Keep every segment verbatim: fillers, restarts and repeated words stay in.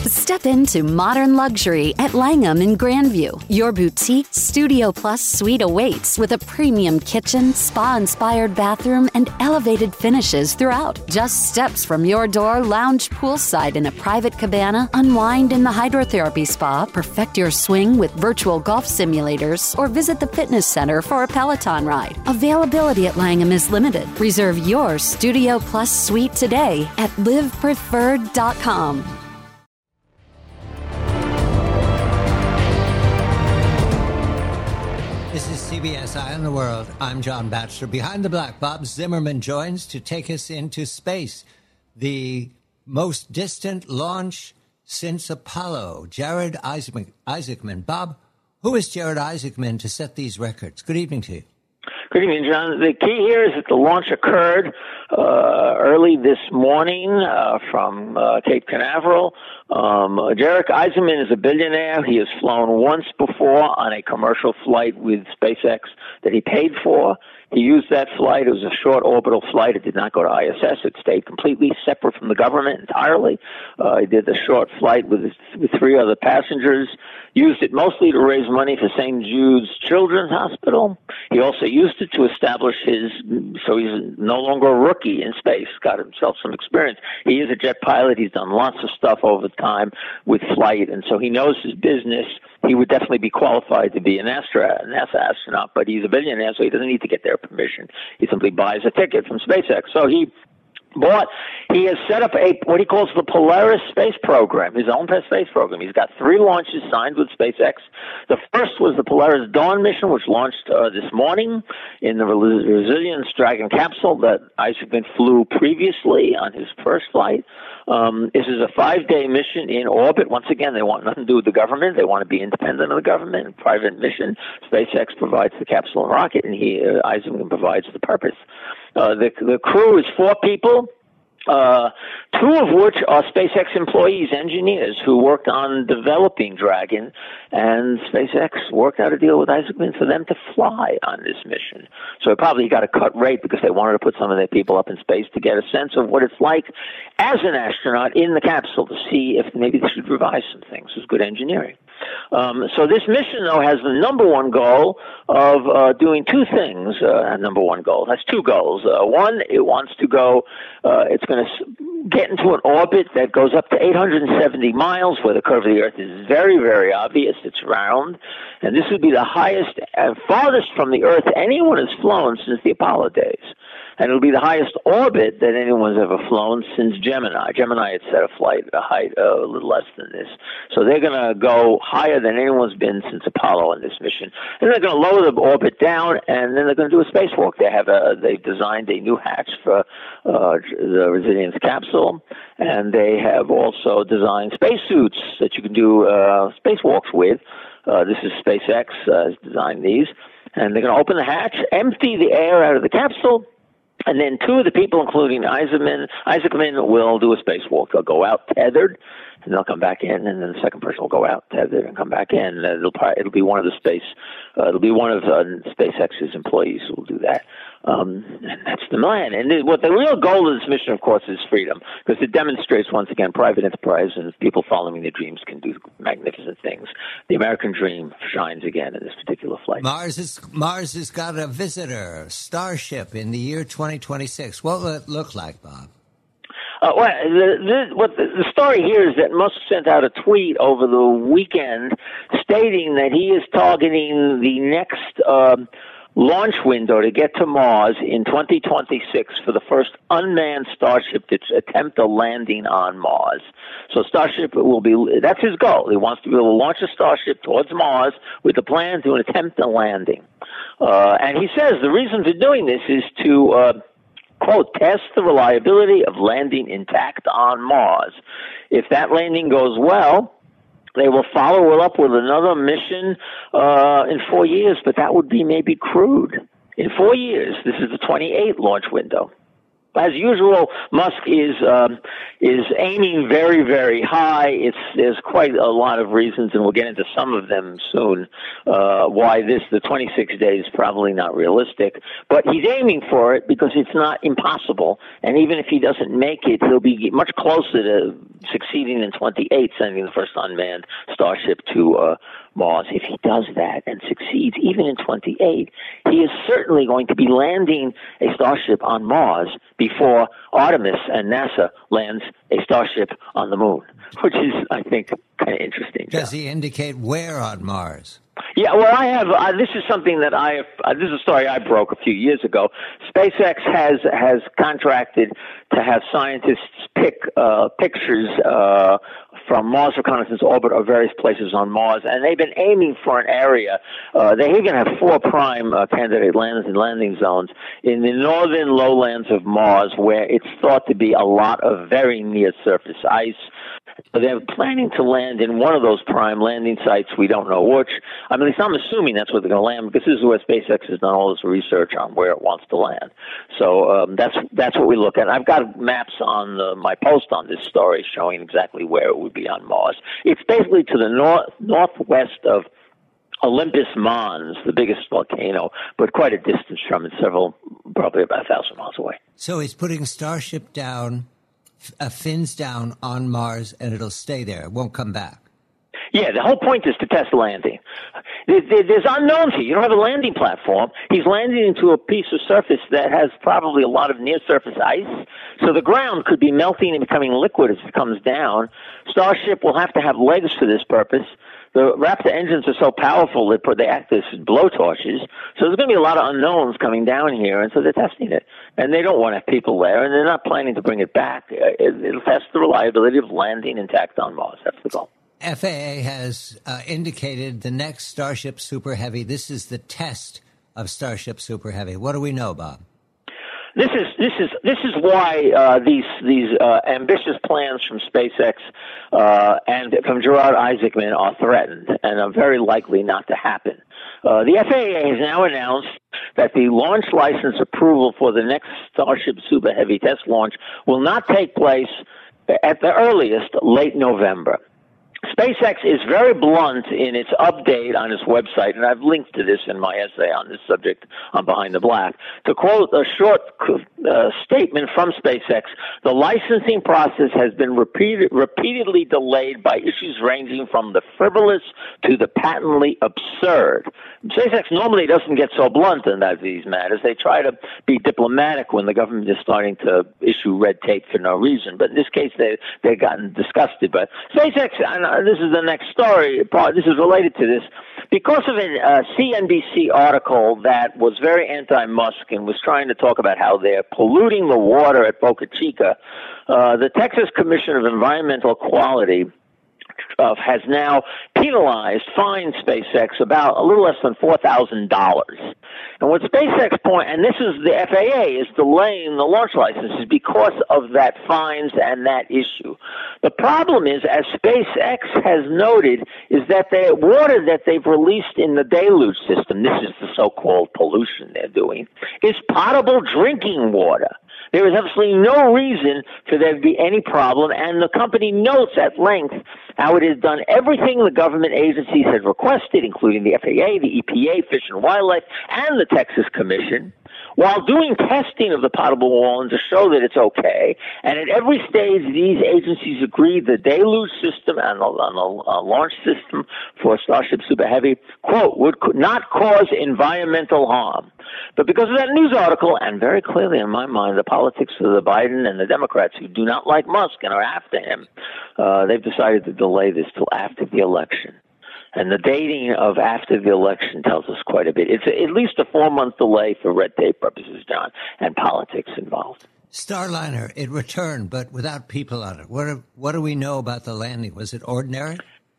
Step into modern luxury at Langham in Grandview. Your boutique Studio Plus suite awaits with a premium kitchen, spa-inspired bathroom, and elevated finishes throughout. Just steps from your door, lounge poolside in a private cabana, unwind in the hydrotherapy spa, perfect your swing with virtual golf simulators, or visit the fitness center for a Peloton ride. Availability at Langham is limited. Reserve your Studio Plus suite today at live preferred dot com. This is C B S Eye on the World. I'm John Batchelor. Behind the Black, Bob Zimmerman joins to take us into space. The most distant launch since Apollo. Jared Isaacman. Isaacman. Bob, who is Jared Isaacman to set these records? Good evening to you. Good evening, John. The key here is that the launch occurred uh, early this morning uh, from uh, Cape Canaveral. Um, Jared Isaacman is a billionaire. He has flown once before on a commercial flight with SpaceX that he paid for. He used that flight. It was a short orbital flight. It did not go to I S S. It stayed completely separate from the government entirely. Uh, he did the short flight with, with three other passengers, used it mostly to raise money for Saint Jude's Children's Hospital. He also used it to establish his, so he's no longer a rookie in space, got himself some experience. He is a jet pilot. He's done lots of stuff over time with flight, and so he knows his business. He would definitely be qualified to be an astronaut, an NASA astronaut, but he's a billionaire, so he doesn't need to get their permission. He simply buys a ticket from SpaceX. So he bought, he has set up a, what he calls the Polaris space program, his own space program. He's got three launches signed with SpaceX. The first was the Polaris Dawn mission, which launched uh, this morning in the Resilience Dragon capsule that Isaacman flew previously on his first flight. Um, this is a five-day mission in orbit. Once again, they want nothing to do with the government. They want to be independent of the government. A private mission. SpaceX provides the capsule and rocket, and he, uh, Isaacman provides the purpose. Uh, the, the crew is four people. Uh, two of which are SpaceX employees, engineers who worked on developing Dragon, and SpaceX worked out a deal with Isaacman for them to fly on this mission. So it probably got a cut rate because they wanted to put some of their people up in space to get a sense of what it's like as an astronaut in the capsule to see if maybe they should revise some things. It was good engineering. Um, so this mission, though, has the number one goal of uh, doing two things. Uh, number one goal. It has two goals. Uh, one, it wants to go, uh, it's going to get into an orbit that goes up to eight hundred seventy miles, where the curve of the Earth is very, very obvious. It's round. And this would be the highest and farthest from the Earth anyone has flown since the Apollo days. And it'll be the highest orbit that anyone's ever flown since Gemini. Gemini had set a flight at a height uh, a little less than this. So they're going to go higher than anyone's been since Apollo in this mission. And they're going to lower the orbit down, and then they're going to do a spacewalk. They have a, they've designed a new hatch for uh, the Resilience capsule, and they have also designed spacesuits that you can do uh, spacewalks with. Uh, this is SpaceX uh, has designed these. And they're going to open the hatch, empty the air out of the capsule, and then two of the people, including Isaacman, Isaacman will do a spacewalk. They'll go out tethered, and they'll come back in, and then the second person will go out tethered and come back in. Uh, it'll probably, it'll be one of the space, uh, it'll be one of uh, SpaceX's employees who will do that. Um, and that's the plan. And the, what the real goal of this mission, of course, is freedom, because it demonstrates once again private enterprise and people following their dreams can do magnificent things. The American dream shines again in this particular flight. Mars is Mars has got a visitor, Starship, in the year twenty twenty-six. What will it look like, Bob? Uh, well, the, the, what the, the story here is that Musk sent out a tweet over the weekend stating that he is targeting the next um, launch window to get to Mars in twenty twenty-six for the first unmanned Starship to attempt a landing on Mars. So Starship will be, that's his goal. He wants to be able to launch a Starship towards Mars with the plan to attempt a landing. Uh, and he says the reason for doing this is to, uh, quote, test the reliability of landing intact on Mars. If that landing goes well, they will follow it up with another mission uh, in four years, but that would be maybe crude. In four years, this is the twenty-eight launch window. as usual, Musk is um, is aiming very, very high. It's there's quite a lot of reasons, and we'll get into some of them soon. Uh, why this the twenty-six days is probably not realistic, but he's aiming for it because it's not impossible. And even if he doesn't make it, he'll be much closer to succeeding in twenty-eight, sending the first unmanned Starship to uh, Mars. If he does that and succeeds, even in twenty-eight, he is certainly going to be landing a Starship on Mars before Artemis and NASA lands a Starship on the moon, which is, I think, kind of interesting. Does he indicate where on Mars? Yeah, well, I have. Uh, this is something that I. Uh, this is a story I broke a few years ago. SpaceX has has contracted to have scientists pick uh, pictures uh, from Mars Reconnaissance Orbit or various places on Mars, and they've been aiming for an area. Uh, they even have four prime uh, candidate lands and landing zones in the northern lowlands of Mars, where it's thought to be a lot of very near surface ice. So they're planning to land in one of those prime landing sites. We don't know which. I mean, at least I'm assuming that's where they're going to land, because this is where SpaceX has done all this research on where it wants to land. So um, that's that's what we look at. I've got maps on the, my post on this story showing exactly where it would be on Mars. It's basically to the north northwest of Olympus Mons, the biggest volcano, but quite a distance from it, several, probably about a thousand miles away. So he's putting Starship down, uh, fins down on Mars, and it'll stay there. It won't come back. Yeah, the whole point is to test landing. There's unknowns here. You don't have a landing platform. He's landing into a piece of surface that has probably a lot of near-surface ice, so the ground could be melting and becoming liquid as it comes down. Starship will have to have legs for this purpose. The Raptor engines are so powerful that they act as blowtorches, so there's going to be a lot of unknowns coming down here, and so they're testing it. And they don't want to have people there, and they're not planning to bring it back. It'll test the reliability of landing intact on Mars. That's the goal. F A A has uh, indicated the next Starship Super Heavy. This is the test of Starship Super Heavy. What do we know, Bob? This is this is this is why uh, these these uh, ambitious plans from SpaceX uh, and from Gerard Isaacman are threatened and are very likely not to happen. Uh, the F A A has now announced that the launch license approval for the next Starship Super Heavy test launch will not take place at the earliest late November. SpaceX is very blunt in its update on its website, and I've linked to this in my essay on this subject on Behind the Black. To quote a short uh, statement from SpaceX, the licensing process has been repeated, repeatedly delayed by issues ranging from the frivolous to the patently absurd. SpaceX normally doesn't get so blunt in that these matters. They try to be diplomatic when the government is starting to issue red tape for no reason, but in this case, they, they've gotten disgusted. But SpaceX, and Uh, this is the next story. This is related to this. Because of a uh, C N B C article that was very anti-Musk and was trying to talk about how they're polluting the water at Boca Chica, uh, the Texas Commission of Environmental Quality uh, has now penalized, fined SpaceX about a little less than four thousand dollars. And what SpaceX point, and this is the F A A is delaying the launch licenses because of that fines and that issue. The problem is, as SpaceX has noted, is that the water that they've released in the deluge system, this is the so-called pollution they're doing, is potable drinking water. There is absolutely no reason for there to be any problem, and the company notes at length how it has done everything the government agencies had requested, including the F A A, the E P A, Fish and Wildlife, and the Texas Commission, while doing testing of the potable water to show that it's okay. And at every stage, these agencies agreed the deluge system and the, and the uh, launch system for Starship Super Heavy, quote, would not cause environmental harm. But because of that news article, and very clearly in my mind, the politics of the Biden and the Democrats who do not like Musk and are after him, uh, they've decided to delay this till after the election. And the dating of after the election tells us quite a bit. It's a, at least a four-month delay for red tape purposes, John, and politics involved. Starliner, it returned, but without people on it. What do, what do we know about the landing? Was it ordinary?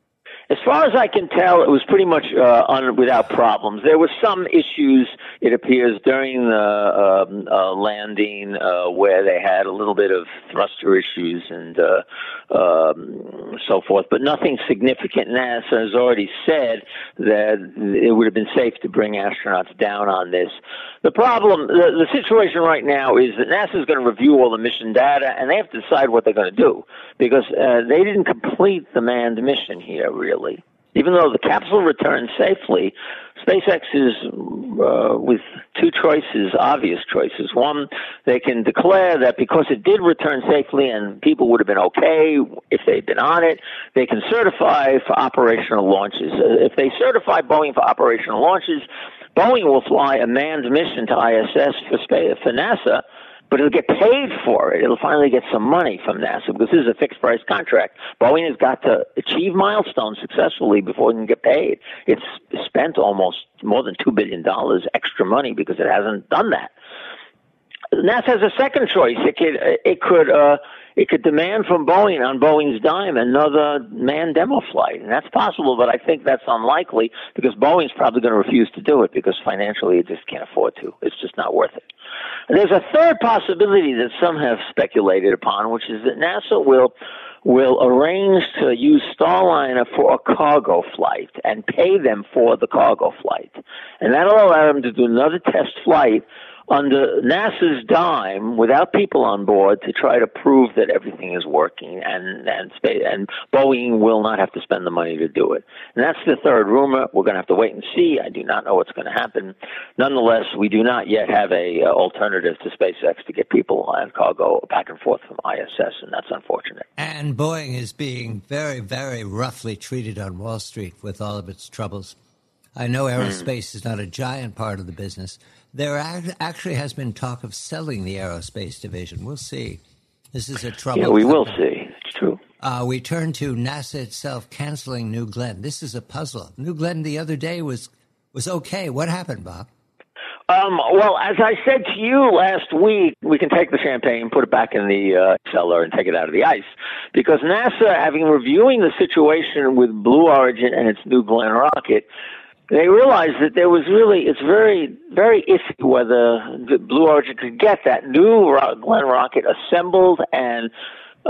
As far as I can tell, it was pretty much uh, un- without problems. There were some issues, it appears, during the um, uh, landing uh, where they had a little bit of thruster issues and uh, um, so forth, but nothing significant. NASA has already said that it would have been safe to bring astronauts down on this. The problem, the, the situation right now is that NASA is going to review all the mission data, and they have to decide what they're going to do, because uh, they didn't complete the manned mission here, really. Even though the capsule returned safely, SpaceX is uh, with two choices, obvious choices. One, they can declare that because it did return safely and people would have been okay if they'd been on it, they can certify for operational launches. Uh, if they certify Boeing for operational launches, Boeing will fly a manned mission to I S S for, space, for NASA, but it'll get paid for it. It'll finally get some money from NASA because this is a fixed price contract. Boeing has got to achieve milestones successfully before it can get paid. It's spent almost more than two billion dollars extra money because it hasn't done that. NASA has a second choice. It could, it could, uh, it could demand from Boeing on Boeing's dime another manned demo flight, and that's possible, but I think that's unlikely because Boeing's probably going to refuse to do it because financially it just can't afford to. It's just not worth it. And there's a third possibility that some have speculated upon, which is that NASA will will arrange to use Starliner for a cargo flight and pay them for the cargo flight, and that'll allow them to do another test flight under NASA's dime, without people on board, to try to prove that everything is working, and and, and Boeing will not have to spend the money to do it. And that's the third rumor. We're going to have to wait and see. I do not know what's going to happen. Nonetheless, we do not yet have a uh, alternative to SpaceX to get people and cargo back and forth from I S S, and that's unfortunate. And Boeing is being very, very roughly treated on Wall Street with all of its troubles. I know aerospace mm. is not a giant part of the business. There actually has been talk of selling the aerospace division. We'll see. This is a trouble. Yeah, we will see. It's true. Uh, we turn to NASA itself canceling New Glenn. This is a puzzle. New Glenn the other day was was okay. What happened, Bob? Um, well, as I said to you last week, we can take the champagne, put it back in the uh, cellar, and take it out of the ice. Because NASA, having reviewing the situation with Blue Origin and its New Glenn rocket, they realized that there was really, it's very, very iffy whether the Blue Origin could get that New Glenn rocket assembled and uh,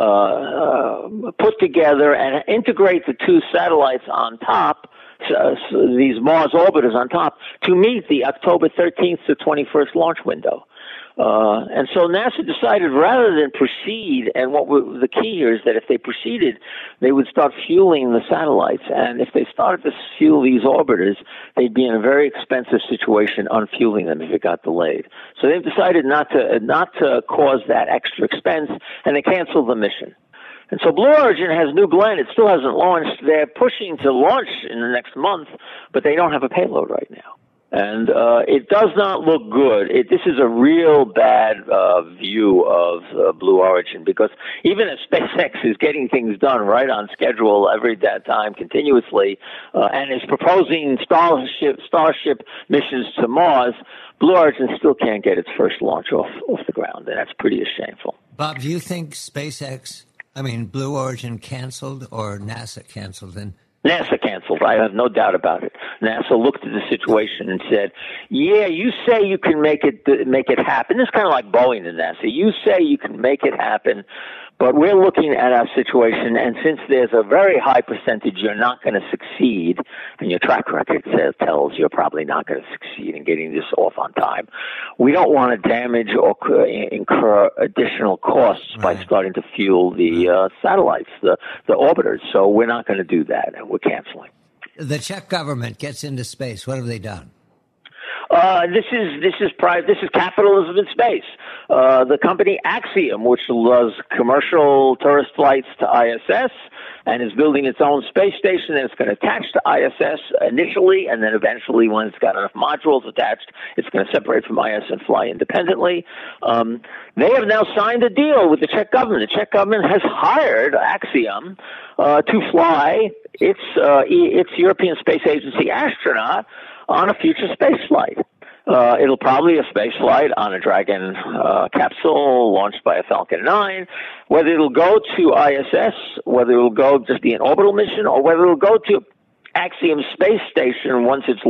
uh, put together and integrate the two satellites on top, uh, so these Mars orbiters on top, to meet the October thirteenth to twenty-first launch window. Uh, and so NASA decided rather than proceed, and what we, the key here is that if they proceeded, they would start fueling the satellites. And if they started to fuel these orbiters, they'd be in a very expensive situation unfueling them if it got delayed. So they've decided not to, not to cause that extra expense, and they canceled the mission. And so Blue Origin has New Glenn. It still hasn't launched. They're pushing to launch in the next month, but they don't have a payload right now. And uh, it does not look good. It, this is a real bad uh, view of uh, Blue Origin, because even if SpaceX is getting things done right on schedule every time continuously uh, and is proposing Starship, Starship missions to Mars, Blue Origin still can't get its first launch off, off the ground, and that's pretty shameful. Bob, do you think SpaceX, I mean, Blue Origin canceled or NASA canceled? And NASA canceled. I have no doubt about it. NASA looked at the situation and said, yeah, you say you can make it make it happen. It's kind of like Boeing and NASA. You say you can make it happen, but we're looking at our situation, and since there's a very high percentage you're not going to succeed, and your track record says, tells you're probably not going to succeed in getting this off on time, we don't want to damage or incur additional costs right. by starting to fuel the uh, satellites, the, the orbiters. So we're not going to do that, and we're canceling. The Czech government gets into space. What have they done? Uh, this is this is private. This is capitalism in space. Uh, the company Axiom, which does commercial tourist flights to I S S and is building its own space station, and it's going to attach to I S S initially, and then eventually, when it's got enough modules attached, it's going to separate from I S S and fly independently. Um, they have now signed a deal with the Czech government. The Czech government has hired Axiom uh, to fly its uh, its European Space Agency astronaut on a future space flight. Uh, it'll probably be a space flight on a Dragon uh, capsule launched by a Falcon nine. Whether it'll go to I S S, whether it'll go just be an orbital mission, or whether it'll go to Axiom Space Station once it's launched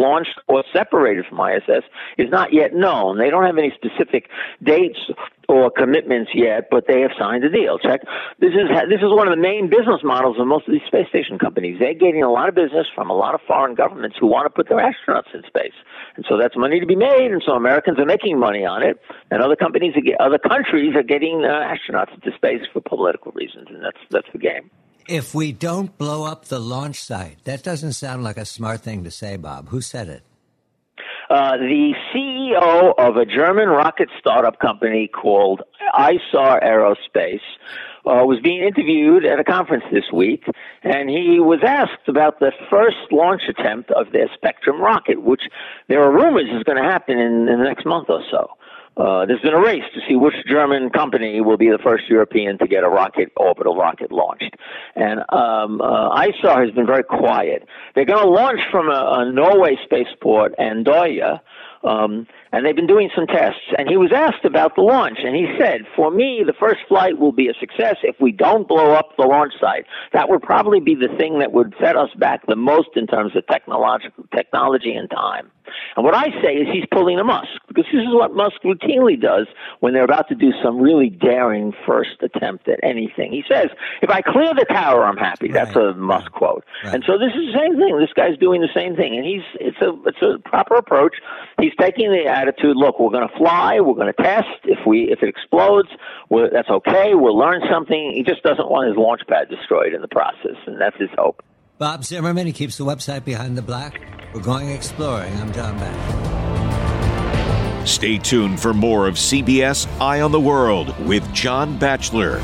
or separated from I S S is not yet known. They don't have any specific dates or commitments yet, but they have signed a deal. Check. This is this is one of the main business models of most of these space station companies. They're getting a lot of business from a lot of foreign governments who want to put their astronauts in space, and so that's money to be made. And so Americans are making money on it, and other companies, are get, other countries are getting uh, astronauts into space for political reasons, and that's that's the game. If we don't blow up the launch site, that doesn't sound like a smart thing to say, Bob. Who said it? Uh, the C E O of a German rocket startup company called I S A R Aerospace uh, was being interviewed at a conference this week, and he was asked about the first launch attempt of their Spectrum rocket, which there are rumors is going to happen in, in the next month or so. Uh, there's been a race to see which German company will be the first European to get a rocket, orbital rocket launched. And um, uh, I S A R has been very quiet. They're going to launch from a, a Norway spaceport, Andøya, um, and they've been doing some tests. And he was asked about the launch, and he said, for me, the first flight will be a success if we don't blow up the launch site. That would probably be the thing that would set us back the most in terms of technological technology and time. And what I say is he's pulling a Musk, because this is what Musk routinely does when they're about to do some really daring first attempt at anything. He says, if I clear the tower, I'm happy. Right. That's a Musk quote. Right. And so this is the same thing. This guy's doing the same thing. And he's it's a it's a proper approach. He's taking the attitude, look, we're going to fly, we're going to test. If we if it explodes, we're, that's okay. We'll learn something. He just doesn't want his launch pad destroyed in the process, and that's his hope. Bob Zimmerman, he keeps the website Behind the Black. We're going exploring. I'm John Batchelor. Stay tuned for more of C B S Eye on the World with John Batchelor.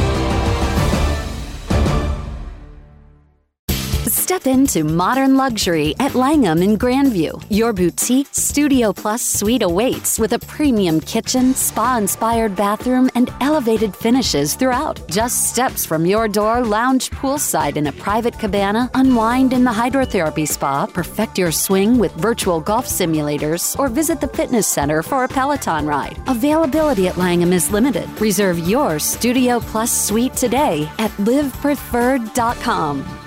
Step into modern luxury at Langham in Grandview. Your boutique Studio Plus suite awaits with a premium kitchen, spa-inspired bathroom, and elevated finishes throughout. Just steps from your door, lounge poolside in a private cabana, unwind in the hydrotherapy spa, perfect your swing with virtual golf simulators, or visit the fitness center for a Peloton ride. Availability at Langham is limited. Reserve your Studio Plus suite today at live preferred dot com.